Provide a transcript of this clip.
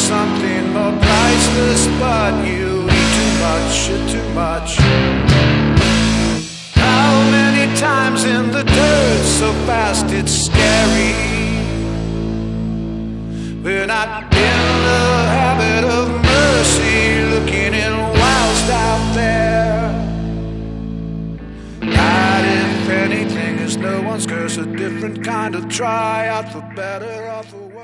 something more priceless, but you eat too much, shit too much. How many times in the dirt, so fast it's scary. We're not in the habit of mercy, looking in whilst out there. That, if anything, is no one's curse, a different kind of try out for better, out for worse.